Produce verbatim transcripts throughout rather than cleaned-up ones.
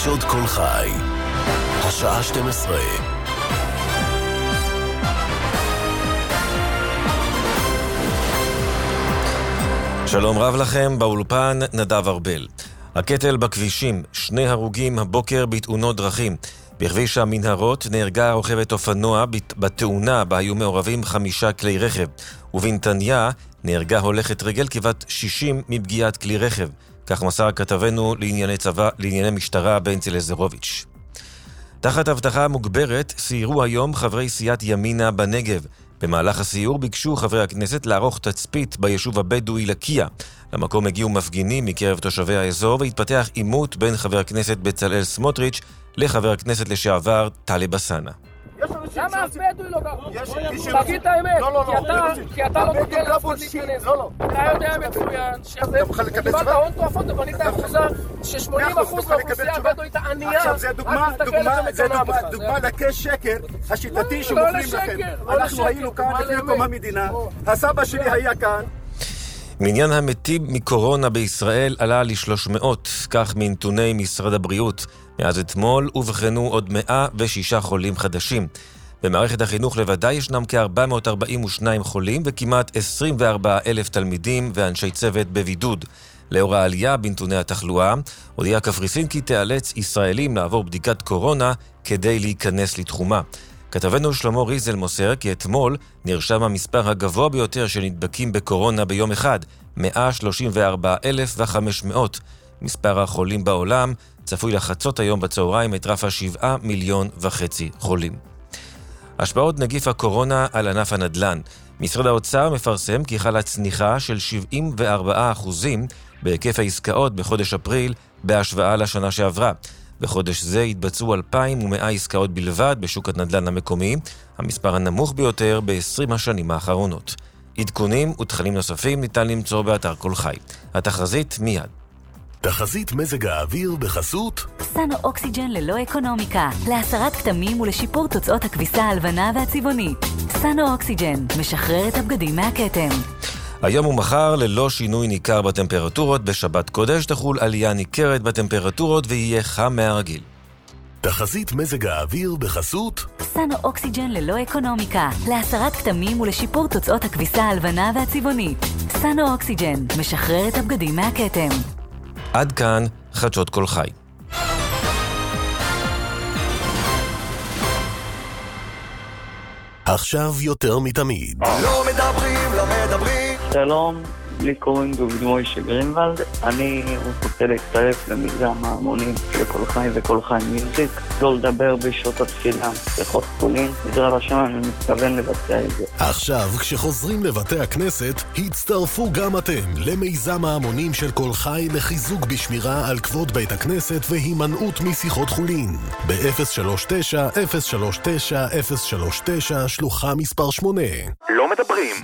חדשות כל חי, השעה שתים עשרה. שלום רב לכם, באולפן נדב ארבל. הקטל בכבישים, שני הרוגים הבוקר בתאונות דרכים. בכביש המנהרות נהרגה רוכבת אופנוע בתאונה בה היו מעורבים חמישה כלי רכב. ובנתניה נהרגה הולכת רגל כבת שישים מפגיעת כלי רכב. כך מסר כתבנו לענייני צבא, לענייני משטרה בנצי לזרוביץ'. תחת הבטחה מוגברת סיירו היום חברי סיעת ימינה בנגב. במהלך הסיור ביקשו חברי הכנסת לערוך תצפית ביישוב הבדואי לקיה. למקום הגיעו מפגינים מקרב תושבי האזור והתפתח עימות בין חבר הכנסת בצלאל סמוטריץ' לחבר הכנסת לשעבר טלב אלסאנע. למה אף בדואי לא גר? תגיד את האמת, כי אתה לא תוכל לאף אחד להיכנס. אתה יודע מצוין שקיבלת הון תועפות ובנית אחוזה ש-שמונים אחוז מהאוכלוסייה הבדואית הענייה. עכשיו זה דוגמה לקש שקר השיטתי שמוכרים לכם. אנחנו היינו כאן לפני קום המדינה, הסבא שלי היה כאן. מניין המתים מקורונה בישראל עלה ל-שלוש מאות, כך מנתוני משרד הבריאות. מאז אתמול ובחנו עוד מאה ושישה חולים חדשים. במערכת החינוך לבדה ישנם כ-ארבע מאות ארבעים ושניים חולים וכמעט עשרים וארבעה אלף תלמידים ואנשי צוות בבידוד. לאור העלייה בנתוני התחלואה, הודיעה קפריסין כי תיאלץ ישראלים לעבור בדיקת קורונה כדי להיכנס לתחומה. כתבנו שלמה ריזל מוסר כי אתמול נרשם המספר הגבוה ביותר של נדבקים בקורונה ביום אחד, מאה שלושים וארבעה אלף וחמש מאות. מספר החולים בעולם צפוי לחצות היום בצהריים את רף השבעה מיליון וחצי חולים. השפעות נגיף הקורונה על ענף הנדל"ן. משרד האוצר מפרסם כי חלה צניחה של שבעים וארבעה אחוזים בהיקף העסקאות בחודש אפריל בהשוואה לשנה שעברה. בחודש זה התבצעו אלפיים ומאה עסקאות בלבד בשוק הנדל"ן המקומי, המספר הנמוך ביותר ב-עשרים השנים האחרונות. עדכונים ותכנים נוספים ניתן למצוא באתר כל חי. התחזית מיד. תחזית מזג האוויר בחסות סנו אוקסיג'ן ללא אקונומיקה, להסרת כתמים ולשיפור תוצאות הכביסה הלבנה והצבעונית. סנו אוקסיג'ן משחרר את הבגדים מהכתם. היום ומחר ללא שינוי ניכר בטמפרטורות, בשבת קודש תחול עלייה ניכרת בטמפרטורות ויהיה חם מהרגיל. תחזית מזג האוויר בחסות סנו אוקסיג'ן ללא אקונומיקה, להסרת כתמים ולשיפור תוצאות הכביסה הלבנה והצבעונית. סנו אוקסיג'ן משחרר את הבגדים מהכתם. עד כאן חדשות כל חי. עכשיו יותר מתמיד. לא מדברים, לא מדברים. שלום, לי קוראים דוד מוישה גרינוולד. אני רוצה להצטרף למיזם ההמונים של כל חי וכל חי מיוזיק. לא לדבר בשעות התפילה, שיחות תפולין. בעזרת השם אני מתכוון לבצע את זה. עכשיו, כשחוזרים לבתי הכנסת, הצטרפו גם אתם למיזם ההמונים של כל חי לחיזוק בשמירה על כבוד בית הכנסת והימנעות משיחות חולין. ב-אפס שלוש תשע אפס שלוש תשע אפס שלוש תשע שלוחה מספר שמונה. לא מדברים.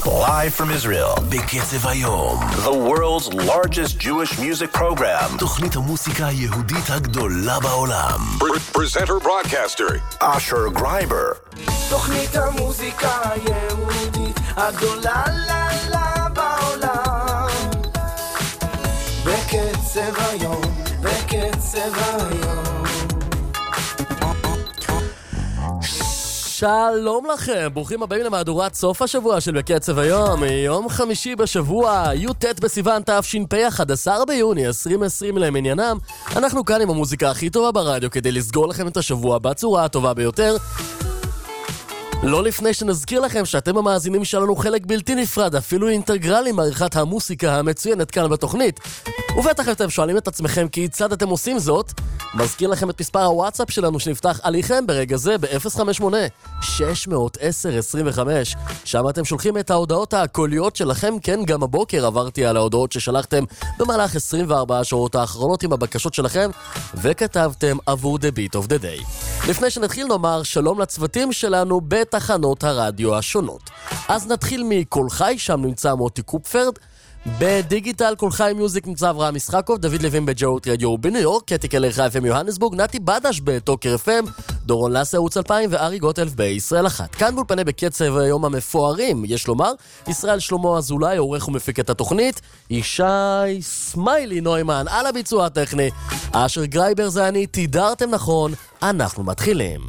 Live from Israel, בקצב היום. The world's largest Jewish music program. תוכנית המוסיקה היהודית הגדולה בעולם. Presenter broadcaster, Asher Greiber. תוכנית המוסיקה היהודית הגדולה לה לה בעולם. בקצב היום, בקצב היום. שלום לכם, ברוכים הבאים למהדורת סוף השבוע של בקצב היום, יום חמישי בשבוע, י"ט בסיוון תשפ"א, אחד עשר ביוני עשרים עשרים למניינם. אנחנו כאן עם המוזיקה הכי טובה ברדיו כדי לסגור לכם את השבוע בצורה הטובה ביותר. לא לפני שנזכיר לכם שאתם המאזינים שלנו חלק בלתי נפרד, אפילו אינטגרלי מעריכת המוסיקה המצוינת כאן בתוכנית. ובטח אתם שואלים את עצמכם כיצד אתם עושים זאת. מזכיר לכם את מספר הוואטסאפ שלנו שנפתח עליכם ברגע זה ב-אפס חמש שמונה שש עשר עשרים וחמש. שם אתם שולחים את ההודעות הקוליות שלכם. כן, גם הבוקר עברתי על ההודעות ששלחתם במהלך עשרים וארבע השעות האחרונות עם הבקשות שלכם, וכתבתם עבור the beat of the day. לפני שנתחיל נאמר שלום לצוותים שלנו בתחנות הרדיו השונות. אז נתחיל מכל חי, שם נמצא מוטי קופפרד. בדיגיטל כל חי מיוזיק נמצא אברהם משחקוב, דוד לוין בג'אות רדיו בניו יורק, קטי קלר חי אף אם יוהנסבורג, נתי בדש בטוקר אף אם, דורון לסה ערוץ אלפיים וארי גוטלף בישראל אחת. כאן באולפני בקצב היום המפוארים, יש לומר, ישראל שלמה אזולאי עורך ומפיק את התוכנית, ישי סמיילי נוימן על הביצוע הטכני, אשר גרייבר זה אני, תידרתם נכון, אנחנו מתחילים.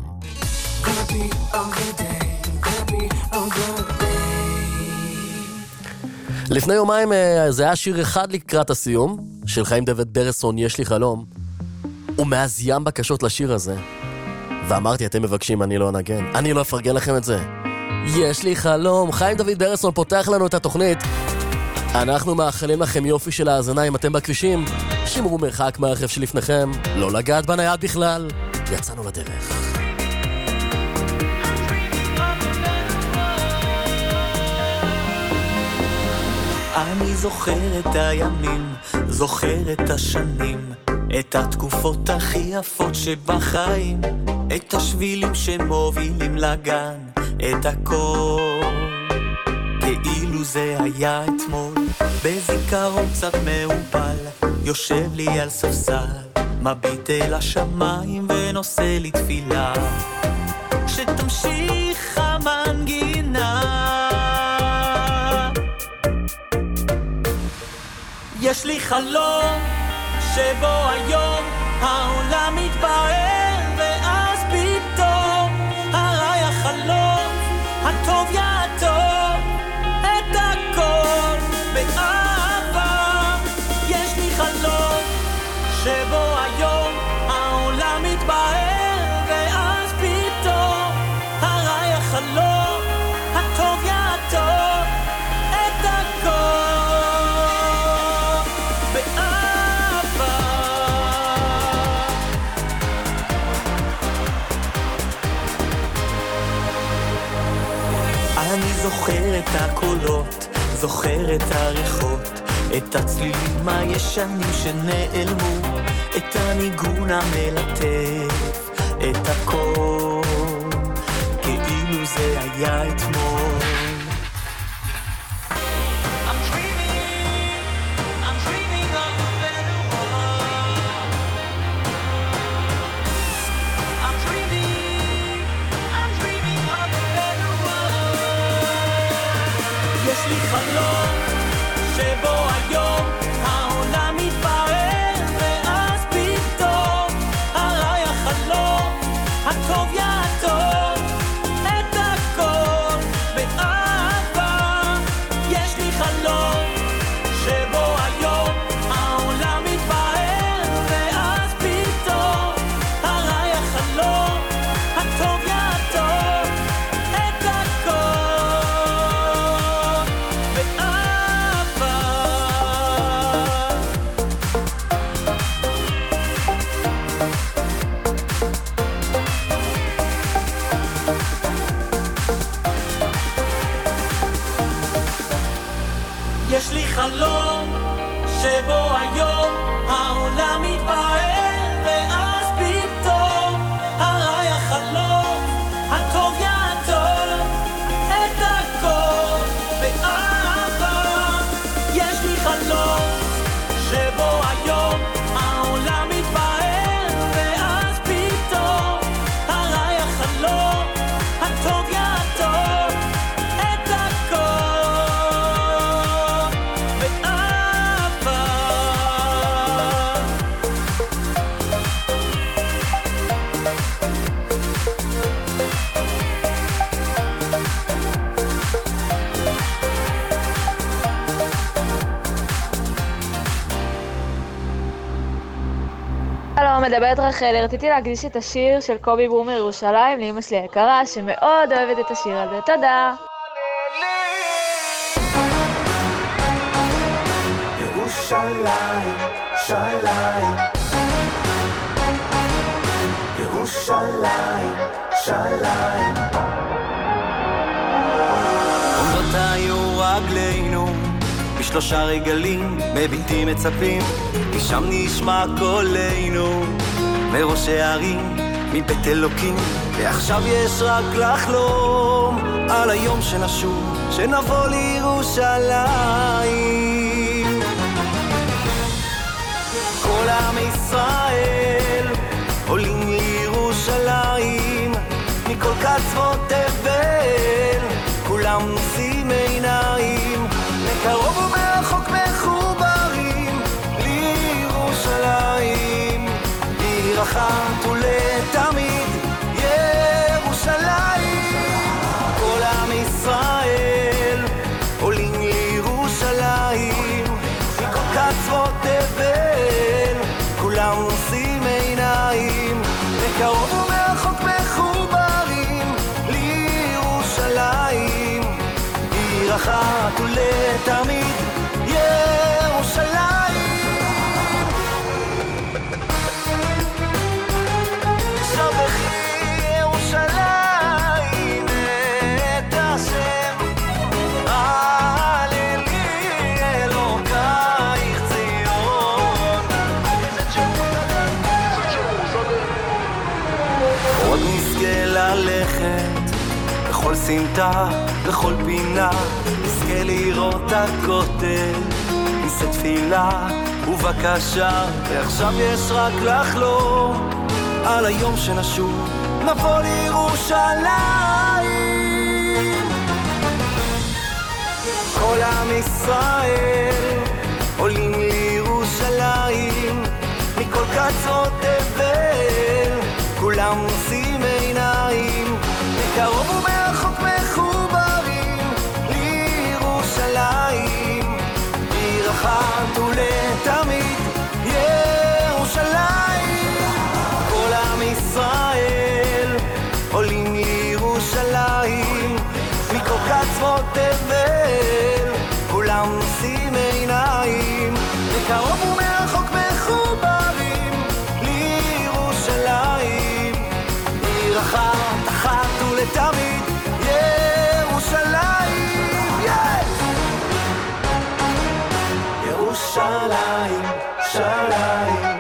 לפני יומיים זה היה שיר אחד לקראת הסיום של חיים דוד ברסון, יש לי חלום. ומאז ים בקשות לשיר הזה, ואמרתי אתם מבקשים אני לא אנגן, אני לא אפרגן לכם את זה. יש לי חלום, חיים דוד ברסון פותח לנו את התוכנית. אנחנו מאחלים לכם יופי של האזנה. אם אתם בכבישים, שמרו מרחק מהרכב שלפניכם, לא לגעת בנייד בכלל. יצאנו לדרך. אני זוכר את הימים, זוכר את השנים, את התקופות הכי יפות שבחיים, את השבילים שמובילים לגן, את הכל כאילו זה היה אתמול. בזיכרון קצת מעובל, יושב לי על ספסל, מביט אל השמיים ונושא לי תפילה שתמשיך המנגינה. יש לי חלום שבו היום העולם מתבהר, ואז פתאום הרי החלום הטוב יעטוף את הכל באהבה. יש לי חלום שבו היום העולם מתבהר, ואז פתאום הרי החלום הטוב יעטוף את הכל. אני זוכר את הקולות, זוכר את הריחות, את הצלילים הישנים שנעלמו, את הניגון המלטף, את הכל כאילו זה היה אתמול. יש לי חלום שבו היום העולם מתבהר, ואז פתאום הרי החלום הטוב יעטוף את הכל באהבה. יש לי חלום שבו היום העולם מתבהר, ואז פתאום הרי החלום הטוב יעטוף את הכל. יש לי חלום שבו היום העולם מתבהר, ואז פתאום הרי החלום הטוב יעטוף את הכל באהבה. הטוב יעטוף את הכל באהבה. שלום, מדברת רחל. רציתי להקדיש את השיר של קובי ברומר ירושלים לאמא שלי היקרה שמאוד אוהבת את השיר הזה. תודה. ירושלים, שליים, ירושלים, שליים. עומדות היו רגלינו בשלושה רגלים מביטים מצפים, משם נשמע קולנו מראשי הערים מבית אלוקים. ועכשיו יש רק לחלום על היום שנשוב, שנבוא לירושלים. כל עם ישראל עולים לירושלים, מכל קצוות תבל כולם נושאים עיניים, מקרוב ומרחוק מחוברים לירושלים, עיר אחת ולתמיד ירושלים. כל עם ישראל עולים לירושלים, מכל קצוות תבל כולם נושאים עיניים, מקרוב ומרחוק מחוברים לירושלים, עיר אחת ולתמיד ירושלים. שבחי ירושלים את השם, הללי אלוקייך ציון. עוד נזכה ללכת בכל סמטה, בכל פינה, נזכה לראות הכותל, נעשה תפילה ובקשה. ועכשיו יש רק לחלום על היום שנשוב, נבוא לירושלים. כל עם ישראל עולים לירושלים, מכל קצות תבל כולם נושאים עיניים, מקרוב ומרחוק מחוברים לירושלים, עיר אחת ולתמיד ירושלים. כל עם ישראל עולים לירושלים, מכל קצוות תבל כולם נושאים עיניים, מקרוב ומרחוק מחוברים לירושלים, עיר אחת אחת ולתמיד ירושלים. ירושלים, שליים,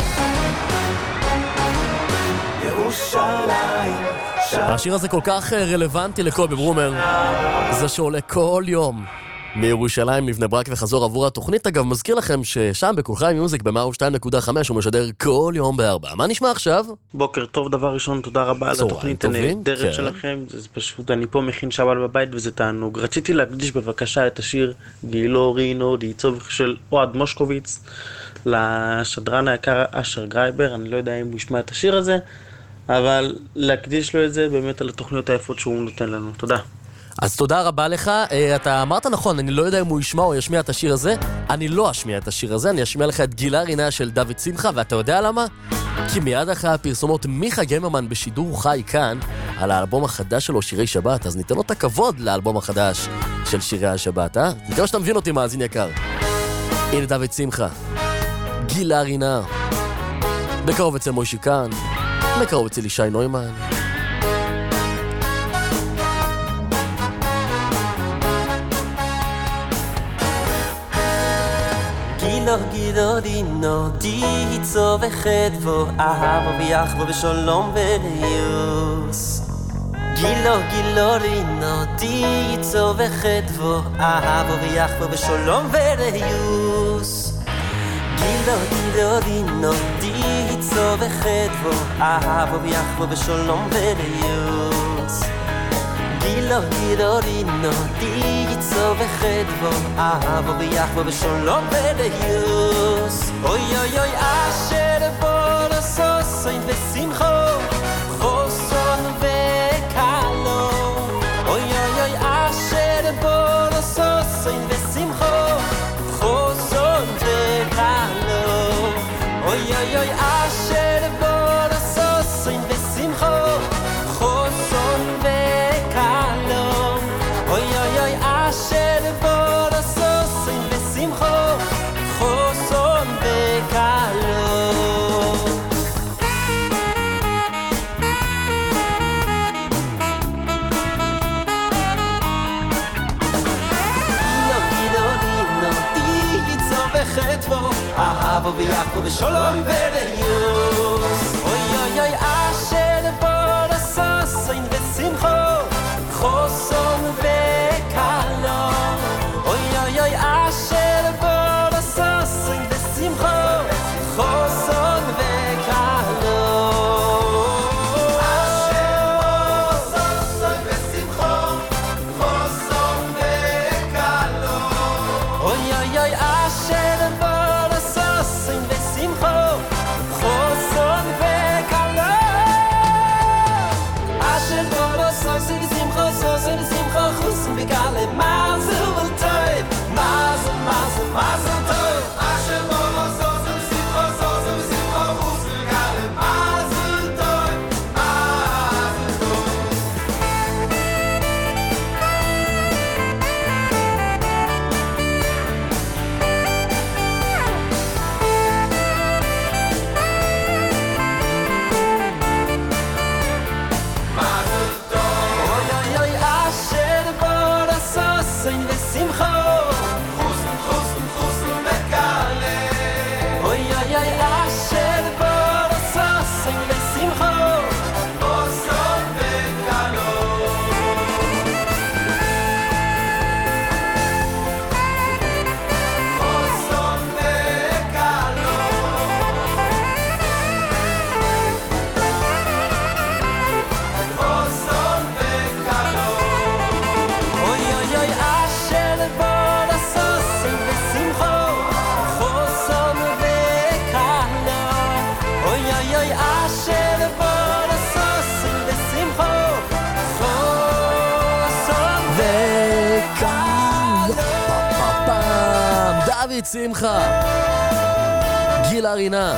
ירושלים. השיר הזה כל כך רלוונטי לקובי ברומר, זה שעולה כל יום מירושלים לבני ברק וחזור עבור התוכנית. אגב, מזכיר לכם ששם בכל חי מיוזיק ב-מאה ושתיים נקודה חמש הוא משדר כל יום בארבע. מה נשמע עכשיו? בוקר טוב, דבר ראשון, תודה רבה על התוכנית הנהדרת שלכם. זה פשוט, אני פה מכין שבת בבית וזה תענוג. רציתי להקדיש בבקשה את השיר גילו רינו דיצוב של אוהד מושקוביץ לשדרן היקר אשר גרייבר. אני לא יודע אם הוא ישמע את השיר הזה, אבל להקדיש לו את זה באמת על התוכניות היפות שהוא נותן לנו. תודה. אז תודה רבה לך. אתה אמרת נכון, אני לא יודע אם הוא ישמע או ישמיע את השיר הזה. אני לא אשמיע את השיר הזה, אני אשמיע לך את גילה רינה של דוד שמחה, ואתה יודע למה? כי מיד אחרי הפרסומות מיכה גמרמן בשידור חי כאן על האלבום החדש שלו, שירי שבת, אז ניתן לו את הכבוד לאלבום החדש של שירי השבת, אה? נקרא שאתה מבין אותי, מאזין יקר. הנה דוד שמחה, גילה רינה, בקרוב אצל מוישי כאן, בקרוב אצל ישי נוימן. גילו גילו דינו דיצו וחדבו אהבו ויחבו בשלום וריוס. גילו גילו דינו דיצו וחדבו אהבו ויחבו בשלום וריוס. גילו גילו דינו דיצו וחדבו אהבו ויחבו בשלום וריוס. גילו גילו רינו דיצו וחדבו אהבו ויחבו בשלום ודיוס אוי אוי אוי אשר בורסוסוי ושמחו חוסון וקלו אוי אוי אוי אשר בורסוסוי ושמחו חוסון וקלו אוי אוי אוי אשר בורסוסוי ושמחו חוסון וקלו אוי אוי אוי אשר בורסוסוי ושמחו חוסון וקלו אהבו ויחבו בשלום ודיוס אוי אוי אוי אשר בורסוסין ושמחו חוסון וקלו אוי אוי אוי אשר בורסוסין ושמחו חוסון וקלו אשר בורסוסין ושמחו חוסון וקלו אוי אוי אוי אשר Sin vesimcho khoson vekalo Asher bolo sin vesimcho sin vesimcho khoson vekalo mazel toy mazel mazel mazel toy Asher bolo sin vesimcho sin vesimcho khoson vekalo mazel toy mazel toy Sin vesimcho khusn khusn khusn bekale oy oy oy asher borsa sin vesimcho khusn bekalo khusn bekalo khusn bekalo oy oy oy דוד שמחה גילה רינה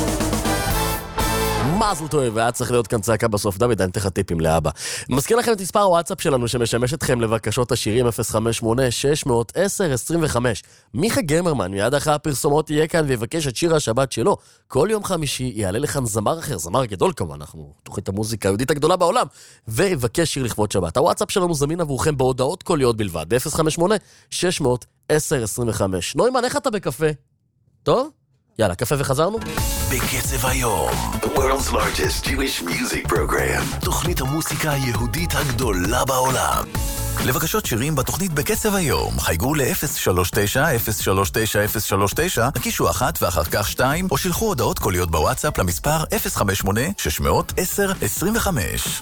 מזל טוב, והיה צריך להיות כאן צעקה בסוף. דוד, אני אתן טיפים לאבא. מזכיר לכם את מספר הוואטסאפ שלנו שמשמש אתכם לבקשות השירים אפס חמש שמונה שש עשר עשרים וחמש. מיכה גמרמן מיד אחרי הפרסומות יהיה כאן ויבקש את שיר השבת שלו. כל יום חמישי יעלה לכאן זמר אחר, זמר גדול כמובן, אנחנו תוכנית המוזיקה היהודית הגדולה בעולם, ויבקש שיר לכבוד שבת. הוואטסאפ שלנו זמין עבורכם בהודעות קוליות בלבד, אפס חמש שמונה שש עשר עשרים וחמש. נוימן, איך אתה בקפה? טוב? יאללה, קפה וחזרנו? בקצב היום, the world's largest Jewish music program. תוכנית המוסיקה היהודית הגדולה בעולם. לבקשות שירים בתוכנית בקצב היום, חייגו ל-אפס שלוש תשע אפס שלוש תשע אפס שלוש תשע, הקישו אחת ואחר כך שתיים, או שלחו הודעות קוליות בוואטסאפ למספר אפס חמש שמונה שש עשר עשרים וחמש.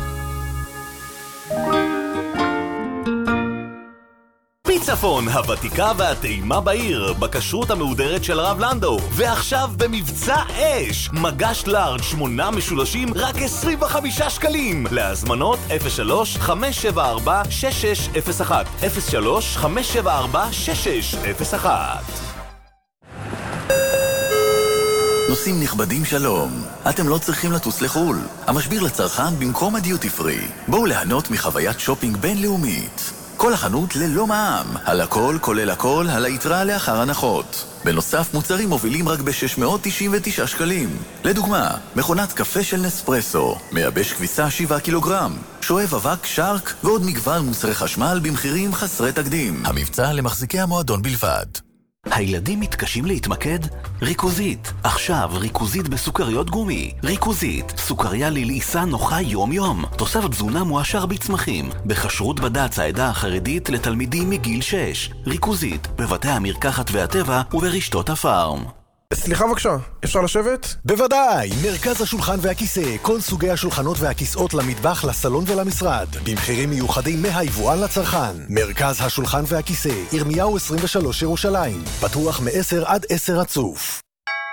צפון, הוותיקה והטעימה בעיר, בכשרות המהודרת של הרב לנדו. ועכשיו במבצע אש, מגש לארג' שמונה משולשים, רק עשרים וחמישה שקלים. להזמנות אפס שלוש חמש שבע ארבע שש שש אפס אחת אפס שלוש חמש שבע ארבע שש שש אפס אחת. נוסעים נכבדים שלום, אתם לא צריכים לטוס לחול. המשביר לצרכן במקום הדיוטי פרי. בואו ליהנות מחוויית שופינג בינלאומית. כל החנות ללא מע"מ, על הכל כולל הכל, על היתרה לאחר הנחות. בנוסף, מוצרים מובילים רק ב-שש מאות תשעים ותשעה שקלים. לדוגמה, מכונת קפה של נספרסו, מייבש כביסה שבעה קילוגרם, שואב אבק שרק ועוד מגוון מוצרי חשמל במחירים חסרי תקדים. המבצע למחזיקי המועדון בלבד. הילדים מתקשים להתמקד? ריכוזית. עכשיו ריכוזית בסוכריות גומי. ריכוזית. סוכריה ללעיסה נוחה יום יום. תוסף תזונה מועשר בצמחים. בכשרות בד"ץ העדה החרדית לתלמידים מגיל שש. ריכוזית. בבתי המרקחת והטבע וברשתות הפארם. סליחה בבקשה, אפשר לשבת? בוודאי, מרכז השולחן והכיסא, כל סוגי השולחנות והכיסאות למטבח, לסלון ולמשרד, במחירים מיוחדים מהיבואן לצרכן. מרכז השולחן והכיסא, ירמיהו עשרים ושלוש ירושלים, פתוח מ-עשר עד עשר רצוף.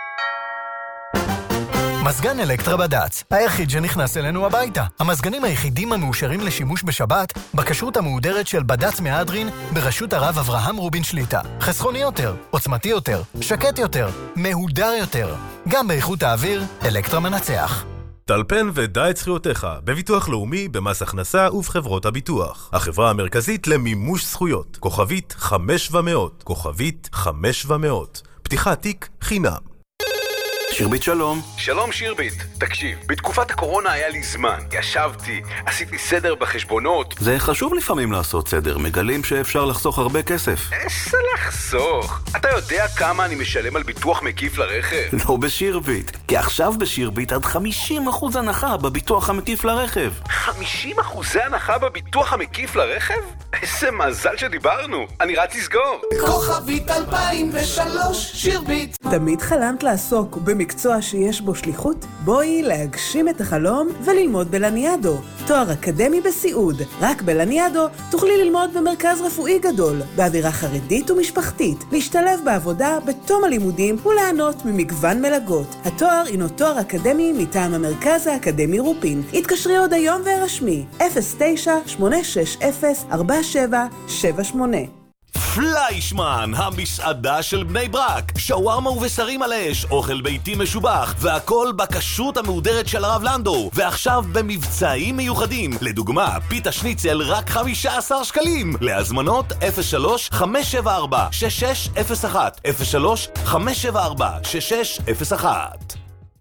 מזגן אלקטרה בד"ץ, היחיד שנכנס אלינו הביתה. המזגנים היחידים המאושרים לשימוש בשבת, בכשרות המהודרת של בד"ץ מהדרין, בראשות הרב אברהם רובין שליטה. חסכוני יותר, עוצמתי יותר, שקט יותר, מהודר יותר. גם באיכות האוויר, אלקטרה מנצח. טלפן ודע את זכויותיך, בביטוח לאומי, במס הכנסה ובחברות הביטוח. החברה המרכזית למימוש זכויות, כוכבית חמש ומאות, כוכבית חמש ומאות. פתיחת תיק חינם. שירבית שלום. שלום שירבית, תקשיב, בתקופת הקורונה היה לי זמן, ישבתי, עשיתי סדר בחשבונות. זה חשוב לפעמים לעשות סדר, מגלים שאפשר לחסוך הרבה כסף. איזה לחסוך? אתה יודע כמה אני משלם על ביטוח מקיף לרכב? לא בשירבית, כי עכשיו בשירבית עד חמישים אחוז הנחה בביטוח המקיף לרכב. חמישים אחוזי הנחה בביטוח המקיף לרכב? איזה מזל שדיברנו, אני רץ לסגור. כוכבית אלפיים ושלוש, שירבית. תמיד חלמת לעסוק במקצוע שיש בו שליחות? בואי להגשים את החלום וללמוד בלניאדו. תואר אקדמי בסיעוד. רק בלניאדו תוכלי ללמוד במרכז רפואי גדול, באווירה חרדית ומשפחתית, להשתלב בעבודה בתום הלימודים ולענות ממגוון מלגות. התואר הינו תואר אקדמי מטעם המרכז האקדמי רופין. התקשרי עוד היום והרשמי אפס תשע שמונה שש אפס ארבע שבע שבע שמונה. פליישמן, המסעדה של בני ברק. שווארמה ובשרים על האש, אוכל ביתי משובח, והכל בכשרות המהודרת של הרב לנדו. ועכשיו במבצעים מיוחדים. לדוגמה, פיתה שניצל רק חמישה עשר שקלים. להזמנות אפס שלוש חמש שבע ארבע שש שש אפס אחת אפס שלוש חמש שבע ארבע שש שש אפס אחת.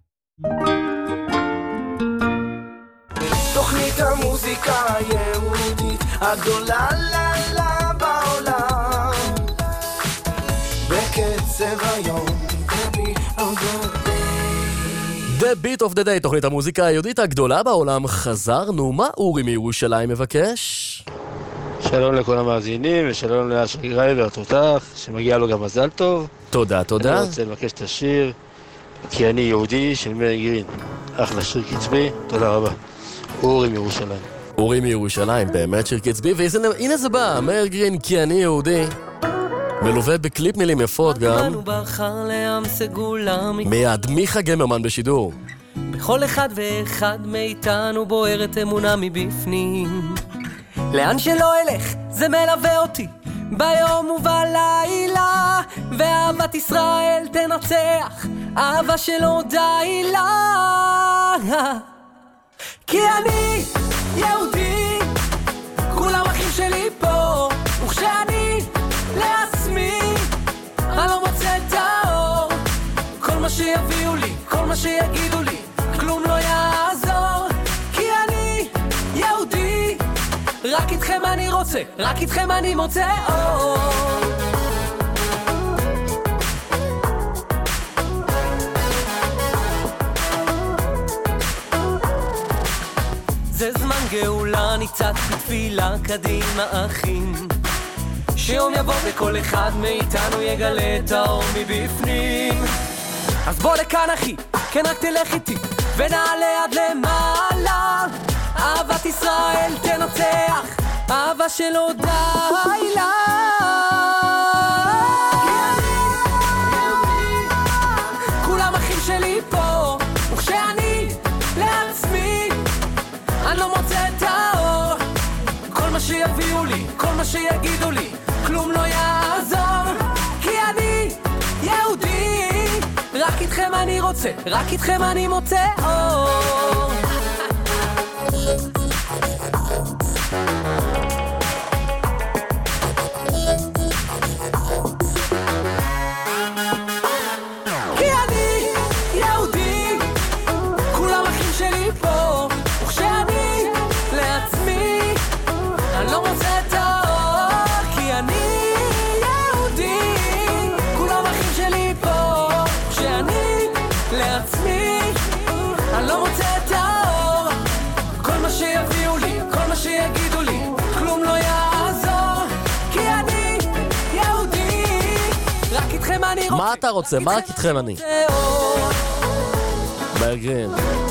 תוכנית המוזיקה היהודית הגדולה לה לה בעולם, בקצב היום, The Beat of the Day, תוכנית המוזיקה היהודית הגדולה בעולם. חזרנו, מה אורי מירושלים מבקש? שלום לכל המאזינים ושלום לשגרירי והתותח, שמגיע לו גם מזל טוב. תודה, תודה. אני רוצה לבקש את השיר כי אני יהודי של מאיר גרין, אחלה שיר קצבי, תודה רבה. אורי מירושלים. אורי מירושלים, באמת שיר קצבי, והנה זה בא, מאיר גרין כי אני יהודי, מלווה בקליפ מילים יפות גם. מיד, מיכה גמרמן בשידור. בכל אחד ואחד מאיתנו בוערת אמונה מבפנים, לאן שלא אלך זה מלווה אותי ביום ובלילה, ואהבת ישראל תנצח, אהבה שלא די לה, כי אני יהודי, כולם אחים שלי פה, וכשאני לעצמי אני לא מוצא את האור, כל מה שיביאו לי, כל מה שיגידו לי, כלום לא יעזור, כי אני יהודי, רק איתכם אני רוצה, רק איתכם אני מוצא אור. זה זמן גאולה, ניצת בתפילה קדימה אחים, שיום יבוא וכל אחד מאיתנו יגלה את האור מבפנים. אז בוא לכאן אחי, כן רק תלך איתי ונעלה עד למעלה, אהבת ישראל תנצח, אהבה שלא די לה, כולם אחים שלי פה, וכשאני לעצמי אני לא מוצא את האור, כל מה שיביאו לי, כל מה שיגידו לי, כלום לא יעזור, כי אני יהודי, רק איתכם אני רוצה, רק איתכם אני מוצא אור. כי אני יהודי, כולם אחים שלי פה, וכשאני לעצמי אני לא מוצא את האור, כי אני יהודי, כולם אחים שלי פה, וכשאני לעצמי אני לא מוצא את האור, כל מה ש... מה אתה רוצה? מה רק איתכם אני? ברגרין.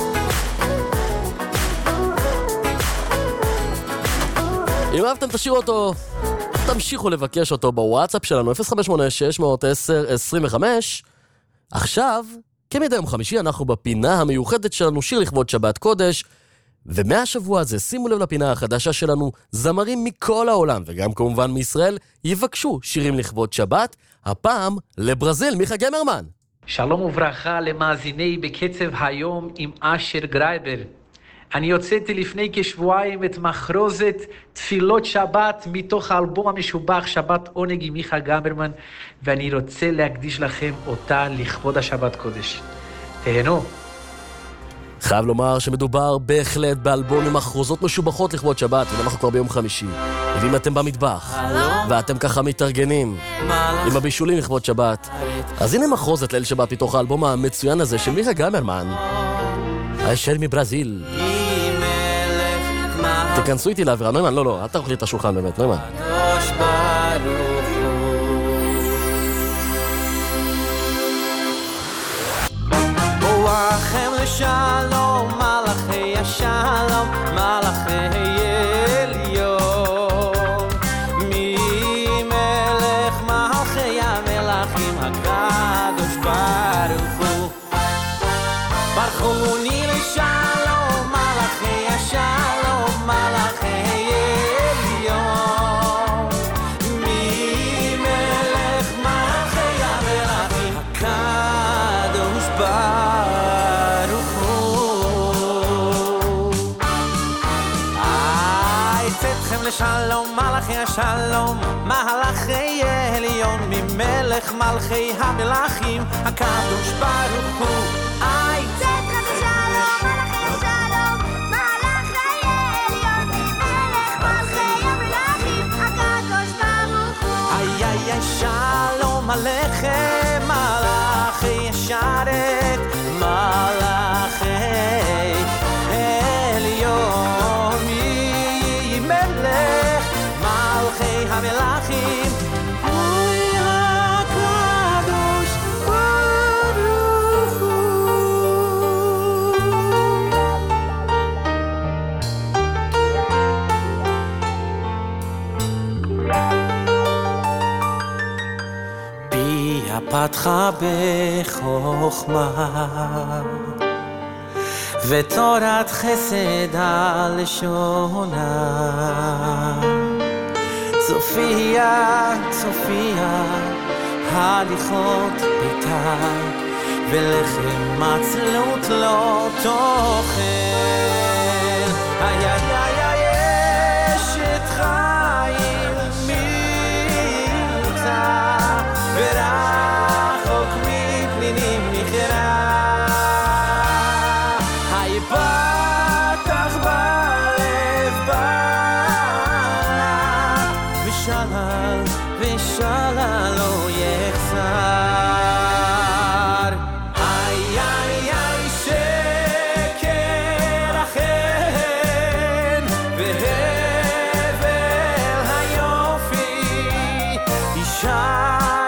אם אהבתם תשאירו אותו, תמשיכו לבקש אותו בוואטסאפ שלנו אפס חמש שמונה שש עשר עשרים וחמש. עכשיו, כמדי יום חמישי אנחנו בפינה המיוחדת שלנו שיר לכבוד שבת קודש, ומהשבוע הזה שימו לב לפינה החדשה שלנו, זמרים מכל העולם וגם כמובן מישראל יבקשו שירים לכבוד שבת, הפעם לברזיל. מיכה גמרמן. שלום וברכה למאזיני בקצב היום עם אשר גרייבר. אני הוצאתי לפני כשבועיים את מחרוזת תפילות שבת מתוך האלבום המשובח שבת עונג עם מיכה גמרמן, ואני רוצה להקדיש לכם אותה לכבוד השבת קודש. תהנו. חייב לומר שמדובר בהחלט באלבום עם מחרוזות משובחות לכבוד שבת, ואנחנו כבר ביום חמישי. ואם אתם במטבח, ואתם ככה מתארגנים עם הבישולים לכבוד שבת, אז הנה מחרוזת ליל שבת מתוך האלבום המצוין הזה של מיכה גמרמן, אשר מברזיל. תכנסו איתי לאווירה, נוימן, לא, לא, אל תאכלי את השולחן באמת, נוימן. בואכם לשלום, מלאכי השלום, מלאכי עליון, ממלך מלכי המלכים הקדוש ברוך הוא. ברכוני לשלום, מלאכי השלום, מלאכי עליון, ממלך מלכי המלכים הקדוש ברוך הוא. אצאתכם לשלום, מלאכי השלום, מלאכי עליון, ממלך מלכי המלכים הקדוש ברוך הוא. שלום עליכם מלאכי ישרת, מלאכי עליון, ממלך מלכי המלכים אוי הקדוש ברוך פתחה בחוכמה ותורת חסד על לשונה, צופיה צופיה הליכות ביתה, ולחם עצלות לא תאכל. היי היי היי אשת חיים מיתה ורחוק מפנינים נחרה, היי פתח בלב בעלה ושלל ושלל לא יחסר. היי היי היי שקר החן והבל היופי, אישה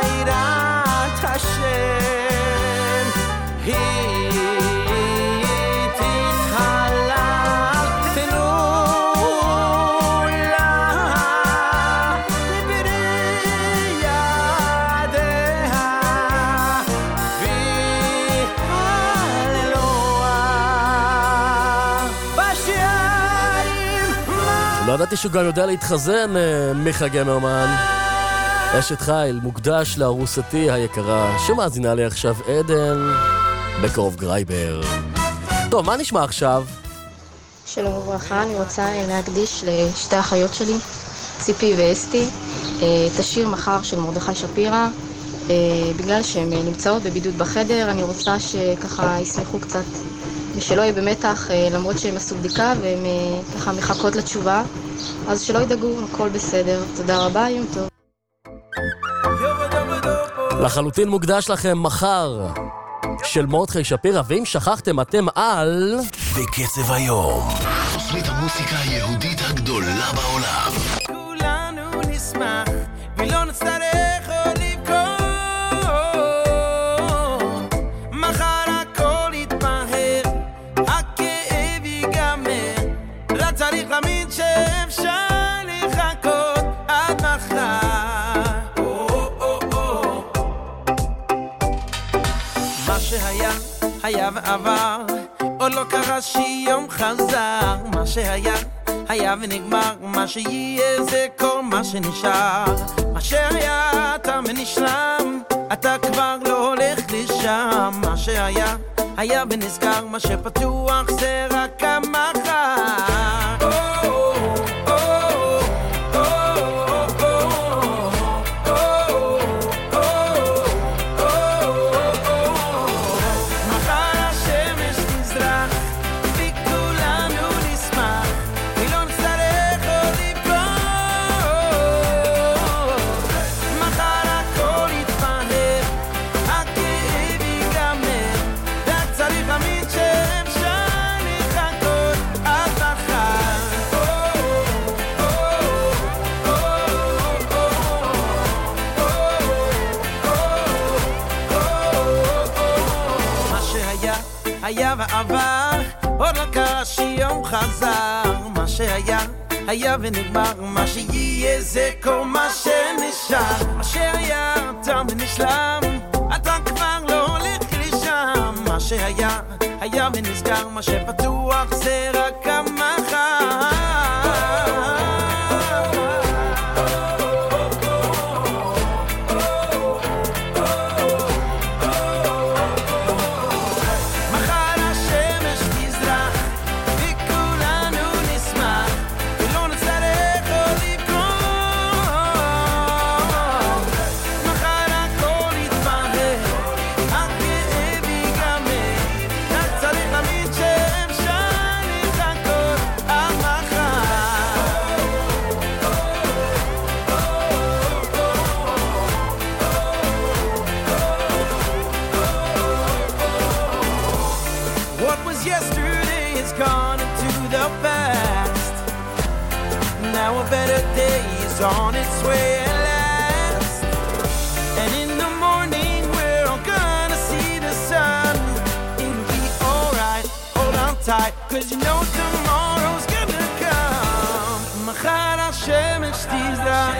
לא ידעתי שהוא גם יודע להתחזן, מיכה גמרמן. אשת חיל מוקדש לארוסתי היקרה, שמאזינה לי עכשיו עדן, בקרוב גרייבר. טוב, מה נשמע עכשיו? שלום וברכה, אני רוצה להקדיש לשתי האחיות שלי, ציפי ואסתי, את השיר מחר של מרדכי שפירא. בגלל שהן נמצאות בבידוד בחדר, אני רוצה שככה ישמחו קצת ושלא יהיה במתח, למרות שהם עשו בדיקה והם ככה מחכות לתשובה, אז שלא ידאגו, הכל בסדר. תודה רבה, יום טוב. לחלוטין מוקדש לכם מחר של מרדכי שפירא, ואם שכחתם אתם על בקצב היום, תוכנית המוסיקה היהודית הגדולה בעולם. כולנו נשמח ולא נצטרך עוד לבכות, היה ועבר, עוד לא קרה שיום חזר. מה שהיה, היה ונגמר, מה שיהיה זה כל מה שנשאר. מה שהיה, תם ונשלם, אתה כבר לא הולך לשם. מה שהיה, היה ונזכר, מה שפתוח זה רק המחר. היה ועבר, עוד לא קרה שיום חזר. מה שהיה, היה ונגמר, מה שיהיה זה כל מה שנשאר. מה שהיה, תם ונשלם, אתה כבר לא הולך לשם. מה שהיה, היה ונסגר, מה שפתוח זה רק המחר. On its way at last, and in the morning we're all gonna see the sun. It'll be alright, hold on tight, cause you know tomorrow's gonna come. מחר השמש תזרח,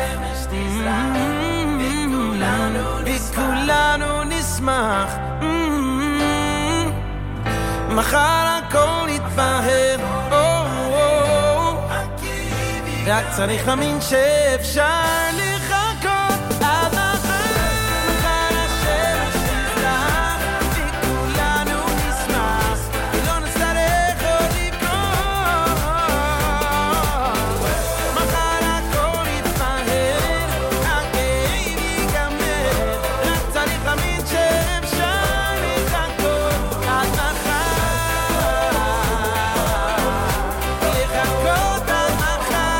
וכולנו נשמח. מחר הכל יתבהר, רק צריך להאמין שאפשר לחכות עד מחר. מחר השמש תזרח וכולנו נשמח, ולא נצטרך עוד לבכות. מחר הכל יתבהר, הכאב ייגמר, רק צריך להאמין שאפשר לחכות עד מחר. לחכות עד מחר.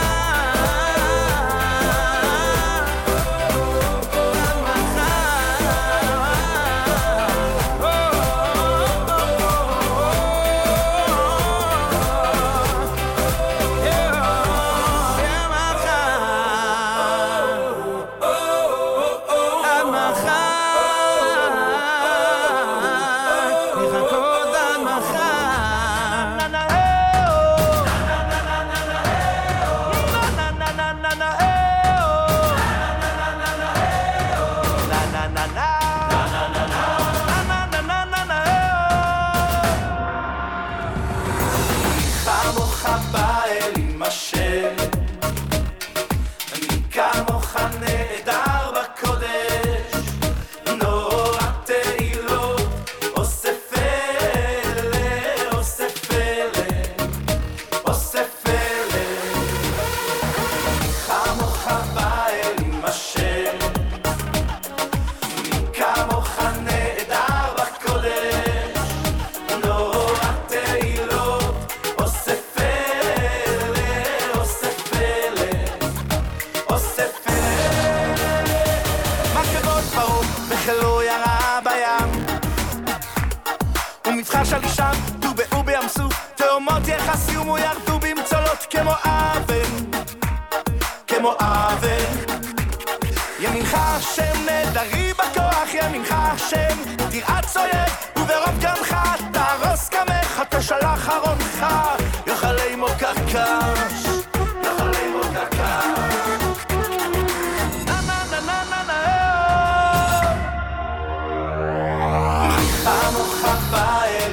Bye.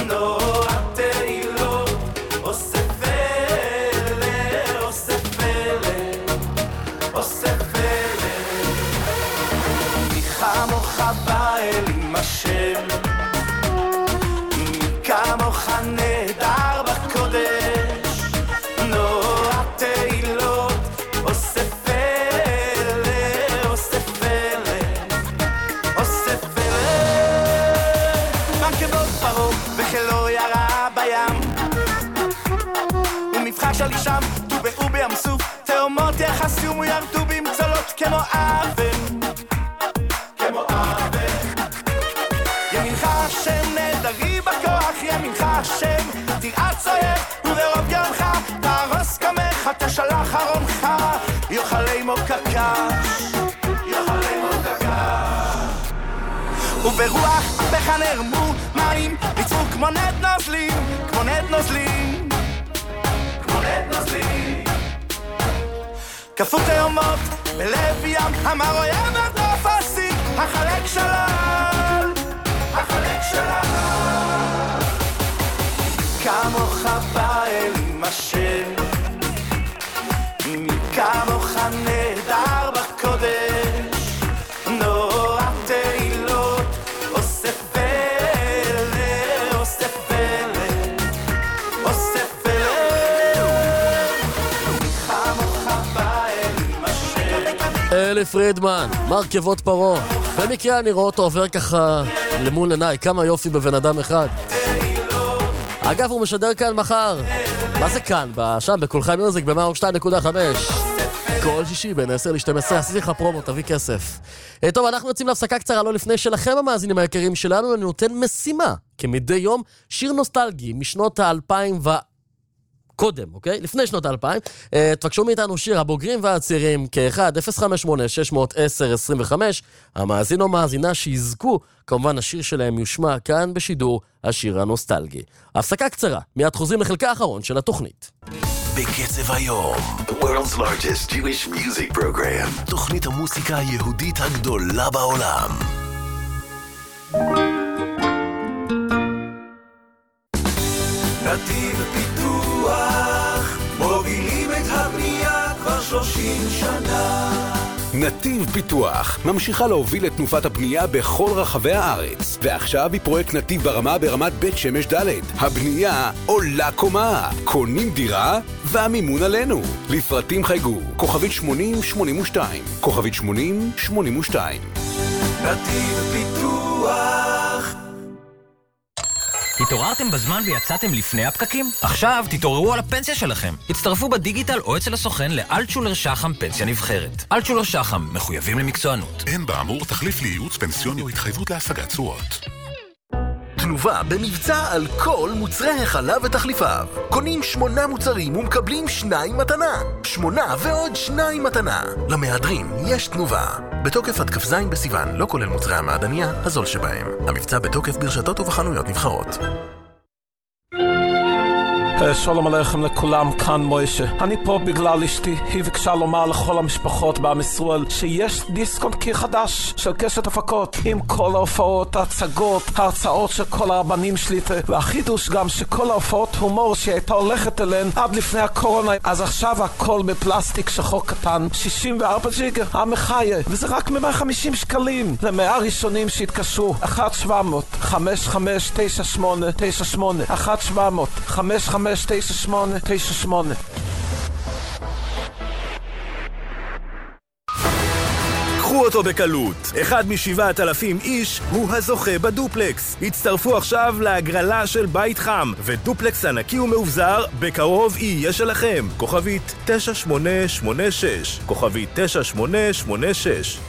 יחסום וירדו במצלות כמו אבן כמו אבן ימינך השם נדרי בכוח ימינך השם תרעץ אויב וברוב גרמך תהרוס קמך תשלח ארונך יאכלי מוקקש יאכלי מוקקש וברוח אפיך נרמו מים ניצבו כמו נד נוזלים כמו נד נוזלים כמו נד נוזלים כפות תאומות בלב ים אמר אויב הדוף עשי החלק שלל החלק שלל כמוך בא אל עם השם כמוך נהדר בקודש נורא תהילות אוסף פלא אוסף פלא אוסף פלא כמוך בא אלי פרידמן, מרכבות פרו. במקרה אני רואה אותו עובר ככה למול עיניי, כמה יופי בבן אדם אחד. אגב, הוא משדר כאן מחר. מה זה כאן? שם, בכל חי מיוזיק, ב-מאה ושתיים נקודה חמש. כל שישי בין עשר ל-שתים עשרה, עשיתי לך פרומו, תביא כסף. טוב, אנחנו יוצאים להפסקה קצרה, לא לפני שלכם המאזינים היקרים שלנו, אני נותן משימה, כמדי יום, שיר נוסטלגי משנות האלפיים ו... קודם, אוקיי? לפני שנות האלפיים. תבקשו מאיתנו שיר הבוגרים והצעירים כאחד, אפס חמש שמונה שש עשר עשרים וחמש. המאזין או מאזינה שיזכו, כמובן השיר שלהם יושמע כאן בשידור השיר הנוסטלגי. הפסקה קצרה, מיד חוזרים לחלקה האחרון של התוכנית. בקצב היום, the world's largest Jewish music program. תוכנית המוסיקה היהודית הגדולה בעולם. נתיב פיתוח, מובילים את הבנייה כבר שלושים שנה. נתיב פיתוח ממשיכה להוביל את תנופת הבנייה בכל רחבי הארץ, ועכשיו היא פרויקט נתיב ברמה ברמת בית שמש ד'. הבנייה עולה קומה, קונים דירה והמימון עלינו. לפרטים חייגו כוכבית שמונים שמונים ושתיים, כוכבית שמונים שמונים ושתיים. נתיב פיתוח. התעוררתם בזמן ויצאתם לפני הפקקים? עכשיו תתעוררו על הפנסיה שלכם. הצטרפו בדיגיטל או אצל הסוכן לאלטשולר שחם פנסיה נבחרת. אלטשולר שחם, מחויבים למקצוענות. אין באמור תחליף לייעוץ פנסיוני או התחייבות להשגת תשואות. תנובה במבצע על כל מוצרי החלב ותחליפיו. קונים שמונה מוצרים ומקבלים שניים מתנה. שמונה ועוד שניים מתנה. למהדרים יש תנובה. בתוקף עד כ"ז בסיוון, לא כולל מוצרי המעדניה, הזול שבהם. המבצע בתוקף ברשתות ובחנויות נבחרות. שלום עליכם לכולם, כאן מוישה. אני פה בגלל אשתי. היא ביקשה לומר לכל המשפחות בעם ישראל שיש דיסק-און-קי חדש של קשת הפקות עם כל ההופעות, ההצגות, ההרצאות של כל הרבנים שליטה, והחידוש גם שכל ההופעות הומור שהייתה הולכת אליהן עד לפני הקורונה, אז עכשיו הכל בפלסטיק שחור קטן, שישים וארבע ג'יגה, המחיה, וזה רק מאה וחמישים שקלים. למאה ראשונים שהתקשרו אחת שבע מאות חמש חמש תשע שמונה תשע שמונה, אחת שבע מאות חמש חמש תשע שמונה תשע שמונה. קחו אותו בקלות. אחד משבעת אלפים איש הוא הזוכה בדופלקס. הצטרפו עכשיו להגרלה של בית חם, ודופלקס ענקי ומאובזר בקרוב יהיה שלכם. כוכבית תשע שמונה שמונה שש, כוכבית תשע שמונה שמונה שש.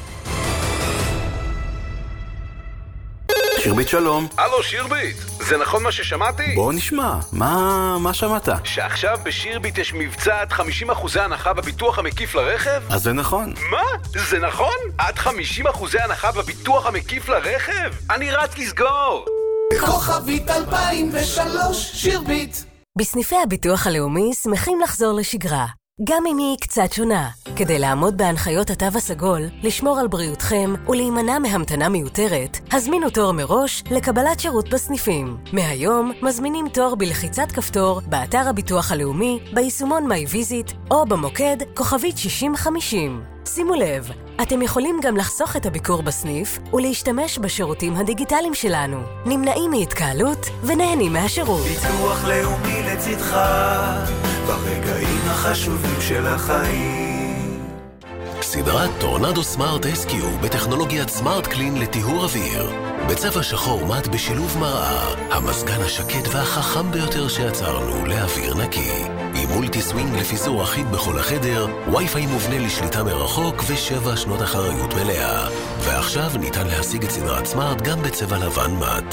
שירבית שלום. הלו שירבית, זה נכון מה ששמעתי? בוא נשמע, מה, מה שמעת? שעכשיו בשירבית יש מבצע עד חמישים אחוזי הנחה בביטוח המקיף לרכב? אז זה נכון. מה? זה נכון? עד חמישים אחוזי הנחה בביטוח המקיף לרכב? אני רץ לסגור! כוכבית אלפיים ושלוש, שירבית. בסניפי הביטוח הלאומי שמחים לחזור לשגרה. גם אם היא קצת שונה. כדי לעמוד בהנחיות התו הסגול, לשמור על בריאותכם ולהימנע מהמתנה מיותרת, הזמינו תור מראש לקבלת שירות בסניפים. מהיום מזמינים תור בלחיצת כפתור באתר הביטוח הלאומי, ביישומון מיי ויזיט או במוקד כוכבית שישים חמישים. שימו לב, אתם יכולים גם לחסוך את הביקור בסניף ולהשתמש בשירותים הדיגיטליים שלנו. נמנעים מהתקהלות ונהנים מהשירות. ביטוח לאומי לצדך ברגעים החשובים של החיים. סדרת טורנדו סמארט אס קיו בטכנולוגיית סמארט קלין לטיהור אוויר. בצבע שחור מת בשילוב מראה, המזגן השקט והחכם ביותר שיצרנו לאוויר נקי. עם מולטי סווינג לפיזור אחיד בכל החדר, וי-פיי מובנה לשליטה מרחוק ושבע שנות אחריות מלאה. ועכשיו ניתן להשיג את סדרת סמארט גם בצבע לבן מת.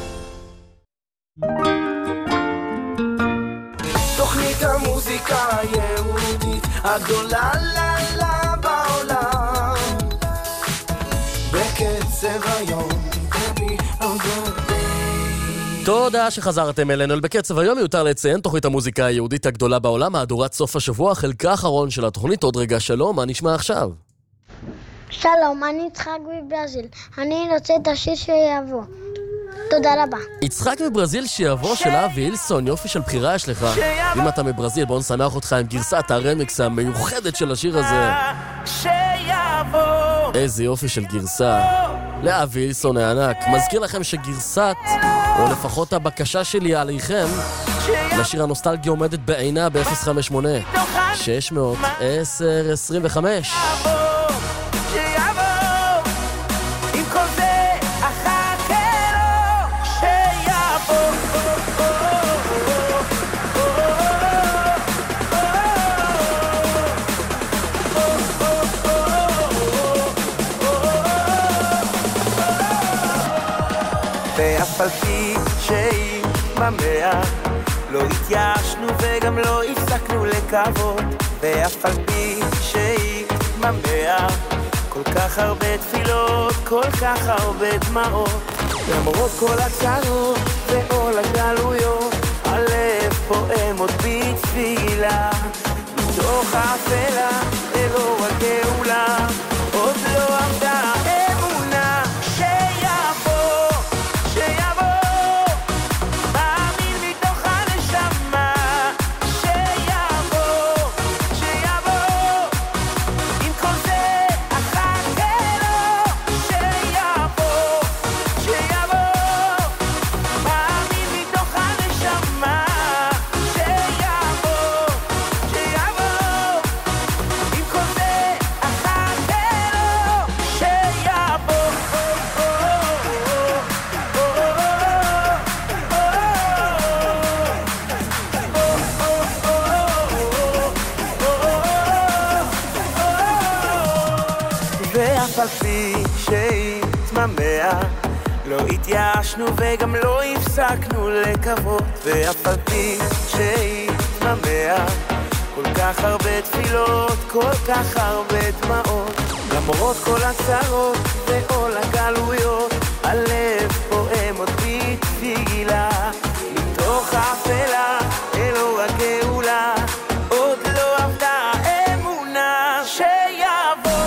תוכנית המוזיקה היהודית הגדולה לה בעולם, בקצב היום. תודה שחזרתם אלינו אל בקצב היום. מיותר לציין, תוכנית המוזיקה היהודית הגדולה בעולם, מהדורת סוף השבוע, חלקה האחרון של התוכנית. עוד רגע שלום, מה נשמע עכשיו? שלום, אני יצחק מברזיל. אני רוצה את השיר שיבוא. תודה רבה. יצחק מברזיל שיבוא של אבי הילסון, יופי של בחירה יש לך. אם אתה מברזיל, בואו נשמח אותך עם גרסת הרמיקס המיוחדת של השיר הזה. שיבוא. איזה יופי של גרסה. לאבי הילסון הענק. מזכיר לכם שגרסת, או לפחות הבקשה שלי עליכם, לשיר הנוסטלגיה עומדת בעינה ב-אפס חמש שמונה שש מאות עשר עשרים וחמש. ואף על פי שהתממע לא התייאשנו וגם לא הפסקנו לקוות, ואף על פי שהתממע כל כך הרבה תפילות, כל כך הרבה דמעות, למרות כל הצרות ועול הגלויות, הלב פועם עוד בתפילה, מתוך האפלה אלו הגאולה, עוד לא עמדה אמונה. ואף על פי שהתממע לא התייאשנו וגם לא הפסקנו לקוות, ואף על פי שהתממע כל כך הרבה תפילות, כל כך הרבה דמעות, למרות כל הצרות ועול הגלויות, הלב פועם עוד בתפילה, מתוך האפלה אלו הגאולה, עוד לא עבדה אמונה. שיבוא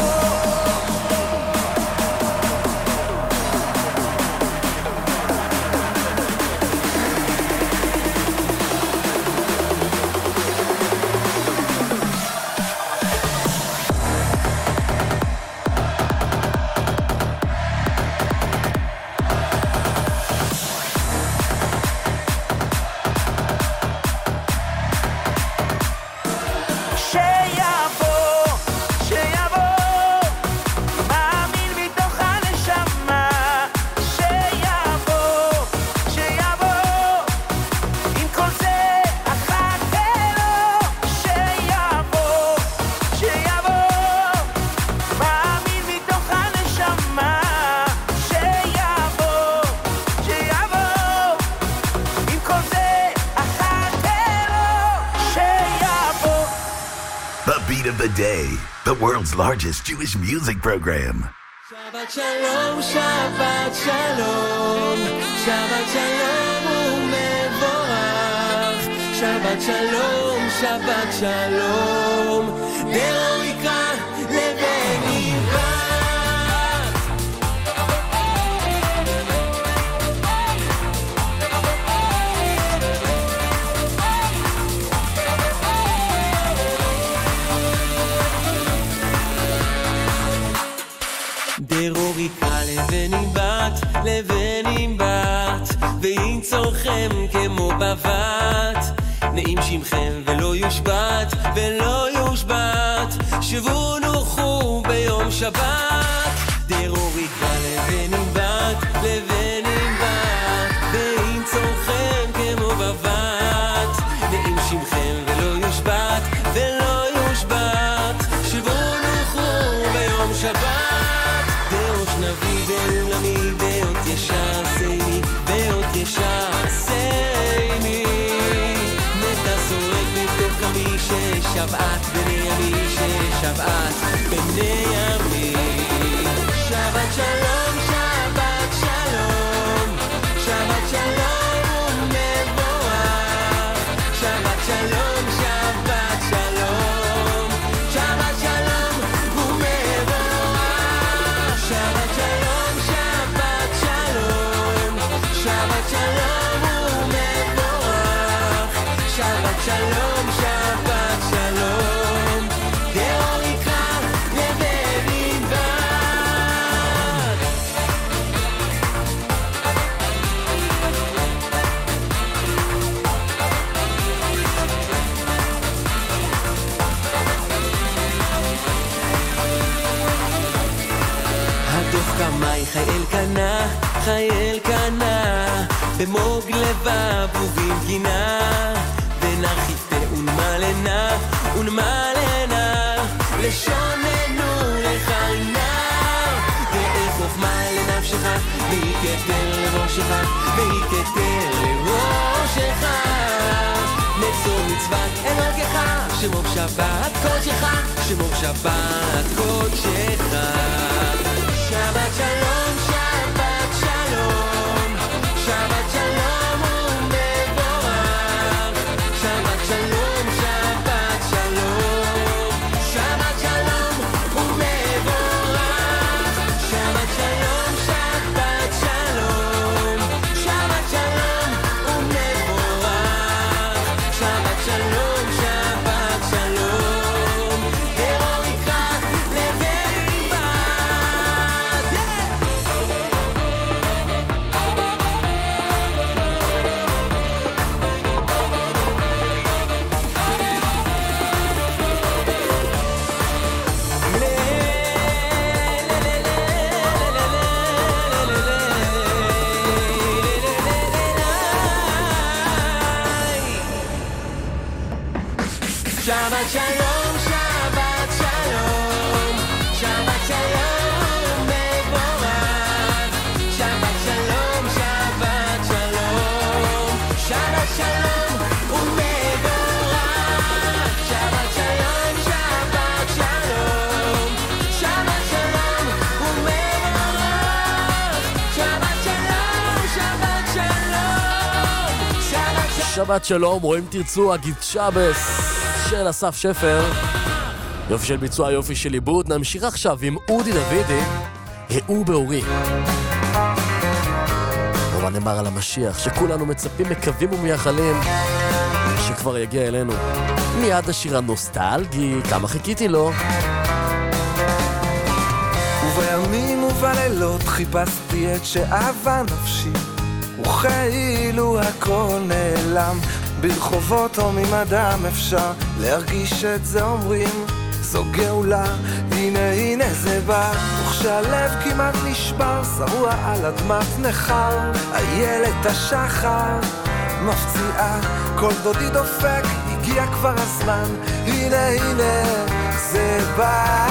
of the day, the world's largest Jewish music program. Shabbat shalom, Shabbat shalom, Shabbat shalom umevorach, Shabbat shalom, שבת שלום, דרור יקרא לבני בת. דרור יקרא לבני בת, לבני בת, ואם צורכם כמו בבת, נעים שמכם ולא יושבת, ולא יושבת, שבו נוחו ביום שבת. דרור יקרא לבני בת, לבני בת, ואם צורכם כמו בבת, נעים שמכם ולא יושבת, ולא יושבת, שבו נוחו ביום שבת. דרוש נביא בעולמי, באות ישר סייני, באות ישר סייני, ששבת בני ימי, ששבת בני ימי. שבת שלום, שבת שלום, שבת שלום ומבורך. שבת שלום, שבת שלום, שבת שלום ומבורך. שבת שלום, שבת שלום, שבת שלום ומבורך. שבת שלום, שבת שלום, דרור יקרא לבני בת. הדוח קמאי חייל קנה, חייל קנה, במוג לבב ובמגינה, ונרחיב ונמלנה, ונמלנה, לשוננו לחיינה, ואיכוף מה לנפשך, והיא כתר לראשך, והיא כתר לראשך. נצור מצוות אלוקיך, שמור שבת קודשך, שמור שבת קודשך. שבת שלום, שבת שלום, שבת שלום ומבורך. שבת שלום, שבת שלום, שבת שלום ומבורך. שבת שלום, שבת שלום, שבת שלום ומבורך. שבת שלום, שבת שלום, דרור יקרא לבני בת. שבת שלום, שבת שלום, שבת שלום מבורך. שבת שלום, שבת שלום, שבת שלום ומבורך. שבת שלום, שבת שלום, שבת שלום ומבורך. שבת שלום, שבת שלום, שבת שלום. שבת שלום, רואים תרצו, הגיד שבס של אסף שפר. יופי של ביצוע, יופי של עיבוד. נמשיך עכשיו עם אודי דוידי, ראו באורי. נורא נאמר על המשיח שכולנו מצפים, מקווים ומייחלים שכבר יגיע אלינו. מיד השיר הנוסטלגי, כמה חיכיתי לו. ובימים ובלילות חיפשתי את שאהבה נפשי, וכאילו הכל נעלם. ברחובות או ממדם אפשר להרגיש את זה, אומרים זו גאולה, הנה הנה זה בא. וכשהלב כמעט נשבר, שרוע על אדמת נחר, איילת השחר מפציעה, כל דודי דופק, הגיע כבר הזמן, הנה הנה זה בא.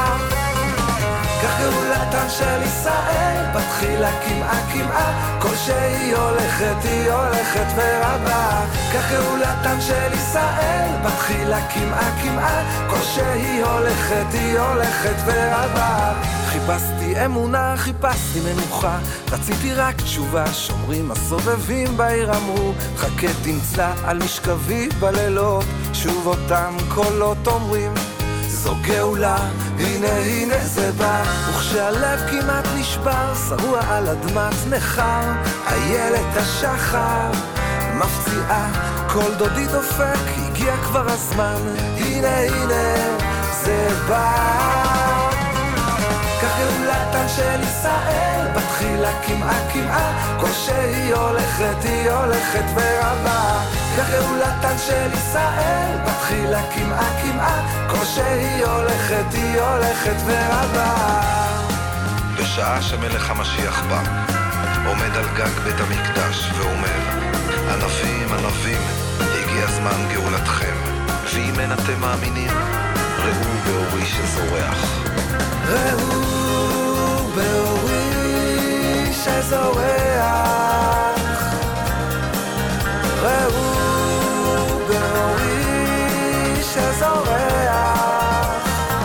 כך גאולתן של ישראל, בתחילה כמעה כמעה, כל שהיא הולכת היא הולכת ורבה. כך גאולתן של ישראל, בתחילה כמעה כמעה, כל שהיא הולכת היא הולכת ורבה. חיפשתי אמונה, חיפשתי מנוחה, רציתי רק תשובה, שומרים הסובבים בעיר אמרו, חכה תמצא על משכבי בלילות, שוב אותם קולות אומרים, זו גאולה, הנה הנה זה בא, וכשהלב כמעט נשבר, שרוע על אדמת נחר, איילת השחר, מפציעה, כל דודי דופק, הגיע כבר הזמן, הנה הנה זה בא. כך גאולתן של ישראל, בתחילה כמעה כמעה, כל שהיא הולכת היא הולכת ורבה. כך גאולתן של ישראל, בתחילה כמעה כמעה, כל שהיא הולכת היא הולכת ורבה. בשעה שמלך המשיח בא, עומד על גג בית המקדש ואומר, ענבים ענבים, הגיע זמן גאולתכם, ואם אין אתם מאמינים, ראו באורי שזורח. ראו באורי שזורח, ראו באורי שזורח,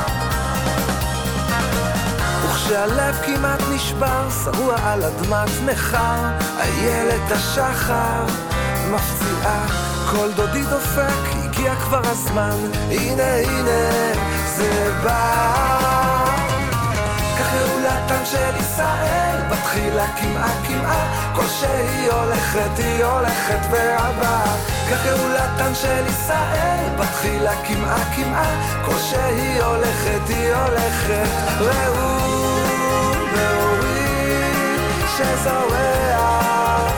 וכשהלב כמעט נשבר, שרוע על אדמת נחר, איילת השחר, מפציעה, כל דודי דופק, הגיע כבר הזמן, הנה הנה זה בא. כך גאולתן של ישראל, בתחילה כמעה כמעה, כל שהיא הולכת היא הולכת והבאה. כך גאולתן של ישראל, בתחילה כמעה כמעה, כל שהיא הולכת היא הולכת. ראו באורי שזורח,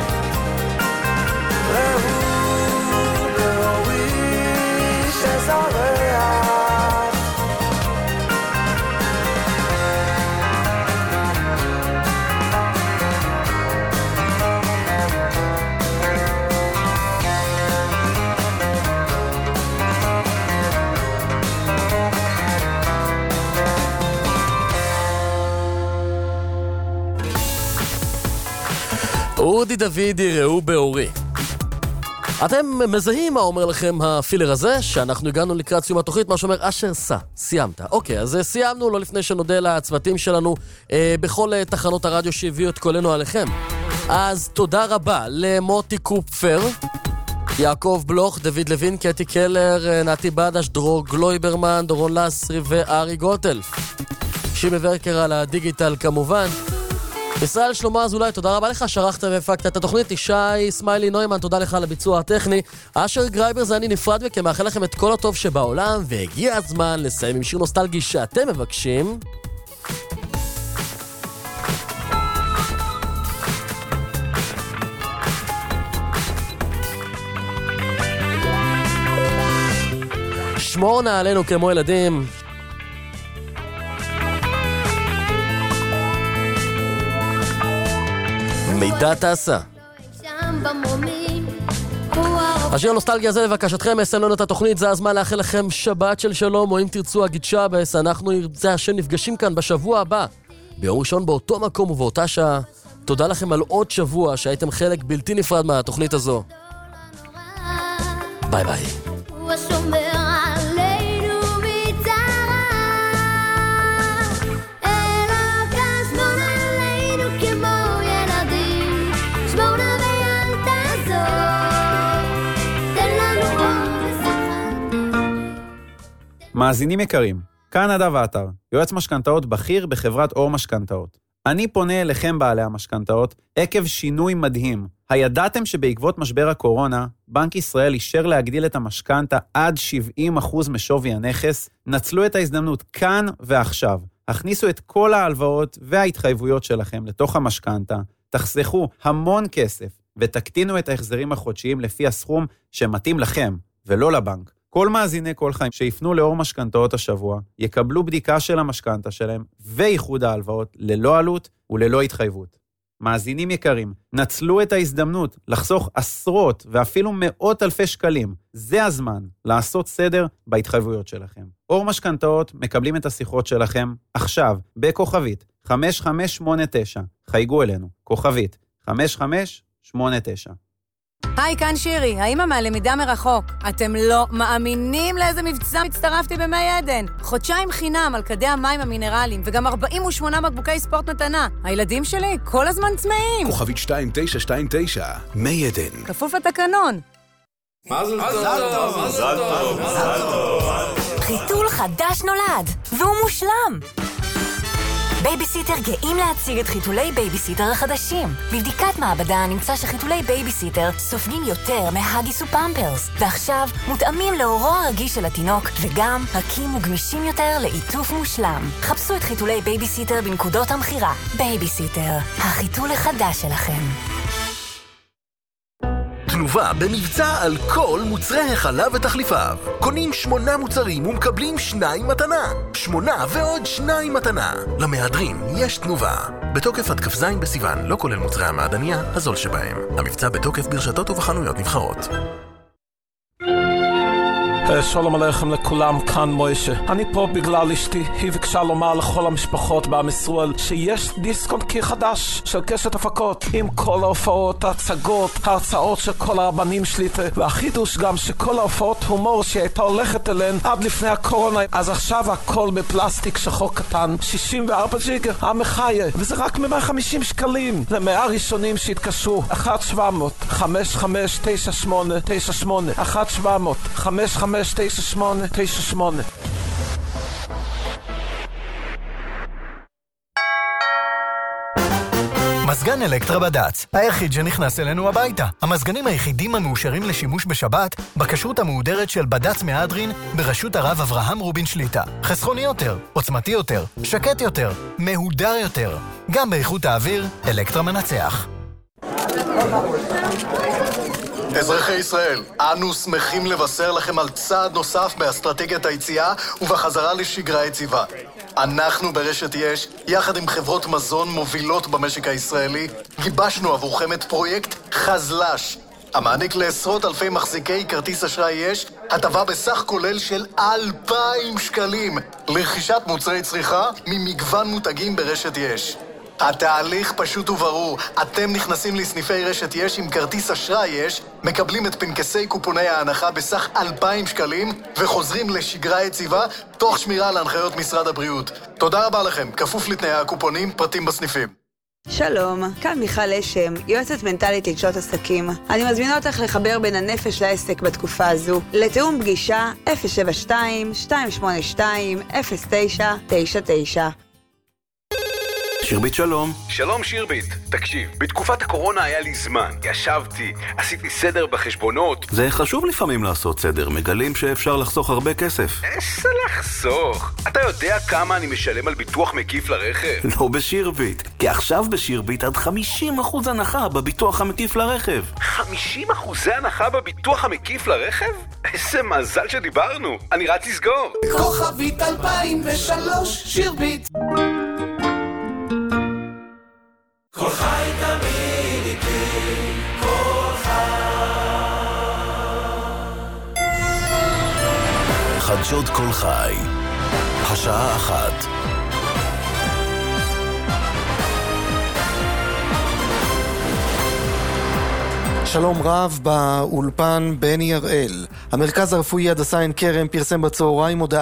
ראו באורי שזורח. אודי דוידי, ראו באורי. אתם מזהים מה אומר לכם הפילר הזה, שאנחנו הגענו לקראת סיום התוכנית, מה שאומר אשר סע, סיימת. אוקיי, אז סיימנו, לא לפני שנודה לצוותים שלנו אה, בכל אה, תחנות הרדיו שהביאו את קולנו עליכם. אז תודה רבה למוטי קופפר, יעקב בלוך, דוד לוין, קטי קלר, נתי בדש, דרור גלויברמן, דורון לסרי וארי גוטלף. שימי ורקר על הדיגיטל כמובן. ישראל שלמה אזולאי, תודה רבה לך, שרחת והפקת את התוכנית. ישי סמיילי נוימן, תודה לך על הביצוע הטכני. אשר גרייבר זה אני נפרד מכם, מאחל לכם את כל הטוב שבעולם, והגיע הזמן לסיים עם שיר נוסטלגי שאתם מבקשים. שמור נא עלינו כמו ילדים. מידע תעשה. השיר הנוסטלגיה הזה לבקשתכם, אסנו את התוכנית, זה הזמן לאחל לכם שבת של שלום, או אם תרצו אגיד שבס, אנחנו זה השם נפגשים כאן בשבוע הבא, ביום ראשון באותו מקום ובאותה שעה. תודה לכם על עוד שבוע שהייתם חלק בלתי נפרד מהתוכנית הזו. ביי ביי. הוא השומר עלינו מצרה, אלוקה שמור עלינו כמו ילדים, שמור נא ואל תעזור, תן לנו אור ושמחה. מאזינים יקרים, כאן נדב עטר, יועץ משכנתאות בכיר בחברת אור משכנתאות. אני פונה אליכם בעלי המשכנתאות עקב שינוי מדהים. הידעתם שבעקבות משבר הקורונה, בנק ישראל אישר להגדיל את המשכנתה עד שבעים אחוז משווי הנכס? נצלו את ההזדמנות כאן ועכשיו. הכניסו את כל ההלוואות וההתחייבויות שלכם לתוך המשכנתה, תחסכו המון כסף ותקטינו את ההחזרים החודשיים לפי הסכום שמתאים לכם ולא לבנק. כל מאזיני כל חיים שיפנו לאור משכנתאות השבוע, יקבלו בדיקה של המשכנתה שלהם ואיחוד ההלוואות ללא עלות וללא התחייבות. מאזינים יקרים, נצלו את ההזדמנות לחסוך עשרות ואפילו מאות אלפי שקלים. זה הזמן לעשות סדר בהתחייבויות שלכם. אור משכנתאות מקבלים את השיחות שלכם עכשיו בכוכבית חמש חמש שמונה תשע. חייגו אלינו, כוכבית חמש חמש שמונה תשע. היי, כאן שירי, האמא מהלמידה מרחוק. אתם לא מאמינים לאיזה מבצע הצטרפתי במי עדן. חודשיים חינם על כדי המים המינרליים, וגם ארבעים ושמונה בקבוקי ספורט מתנה. הילדים שלי כל הזמן צמאים. כוכבית שתיים תשע שתיים תשע, מי עדן. כפוף לתקנון. מזל טוב, מזל טוב, מזל טוב. חיתול חדש נולד, והוא מושלם. בייביסיטר גאים להציג את חיתולי בייביסיטר החדשים. בבדיקת מעבדה נמצא שחיתולי בייביסיטר סופגים יותר מהגיס ופמפרס, ועכשיו מותאמים לאורו הרגיש של התינוק, וגם רכים וגמישים יותר לעיטוף מושלם. חפשו את חיתולי בייביסיטר בנקודות המחירה. בייביסיטר, החיתול החדש שלכם. תנובה במבצע על כל מוצרי החלב ותחליפיו. קונים שמונה מוצרים ומקבלים שניים מתנה. שמונה ועוד שניים מתנה. למהדרין יש תנובה. בתוקף עד כ"ז בסיוון, לא כולל מוצרי המעדניה, הזול שבהם. המבצע בתוקף ברשתות ובחנויות נבחרות. שלום עליכם לכולם, כאן מוישה. אני פה בגלל אשתי. היא ביקשה לומר לכל המשפחות בעם ישראל שיש דיסק און קי חדש של קשת הפקות, עם כל ההופעות, ההצגות, ההרצאות של כל הרבנים שליטה, והחידוש גם שכל ההופעות הומור שהייתה הולכת אליהן עד לפני הקורונה, אז עכשיו הכל בפלסטיק שחור קטן, שישים וארבע ג'יגה, המחיה, וזה רק מאה וחמישים שקלים. למאה ראשונים שהתקשרו, אחת שבע מאות חמש חמש תשע שמונה תשע שמונה, אחת שבע מאות חמש חמש תשע שמונה תשע שמונה. מזגן אלקטרה בד"ץ, היחיד שנכנס אלינו הביתה. המזגנים היחידים המאושרים לשימוש בשבת, בכשרות המהודרת של בד"ץ מהדרין, בראשות הרב אברהם רובין שליטה. חסכוני יותר, עוצמתי יותר, שקט יותר, מהודר יותר. גם באיכות האוויר, אלקטרה מנצח. אזרחי ישראל, אנו שמחים לבשר לכם על צעד נוסף באסטרטגיית היציאה ובחזרה לשגרה יציבה. אנחנו ברשת יש, יחד עם חברות מזון מובילות במשק הישראלי, גיבשנו עבורכם את פרויקט חזל"ש, המעניק לעשרות אלפי מחזיקי כרטיס אשראי יש, הטבה בסך כולל של אלפיים שקלים, לרכישת מוצרי צריכה ממגוון מותגים ברשת יש. התהליך פשוט וברור, אתם נכנסים לסניפי רשת יש עם כרטיס אשראי יש, מקבלים את פנקסי קופוני ההנחה בסך אלפיים שקלים וחוזרים לשגרה יציבה תוך שמירה על הנחיות משרד הבריאות. תודה רבה לכם, כפוף לתנאי הקופונים, פרטים בסניפים. שלום, כאן מיכל אשם, יועצת מנטלית לגשות עסקים. אני מזמינה אותך לחבר בין הנפש לעסק בתקופה הזו. לתאום פגישה אפס שבע שתיים שתיים שמונה שתיים אפס תשע תשע תשע. שירבית שלום. שלום שירבית, תקשיב, בתקופת הקורונה היה לי זמן, ישבתי, עשיתי סדר בחשבונות. זה חשוב לפעמים לעשות סדר, מגלים שאפשר לחסוך הרבה כסף. איזה לחסוך? אתה יודע כמה אני משלם על ביטוח מקיף לרכב? לא בשירבית, כי עכשיו בשירבית עד חמישים אחוז הנחה בביטוח המקיף לרכב. חמישים אחוז הנחה בביטוח המקיף לרכב? איזה מזל שדיברנו, אני רץ לסגור. כוכבית אלפיים ושלוש, שירבית. כל חי תמיד איתי, כל חי. חדשות כל חי, השעה אחת. שלום רב, באולפן בני הראל. המרכז הרפואי הדסה עין כרם פרסם בצהריים הודעה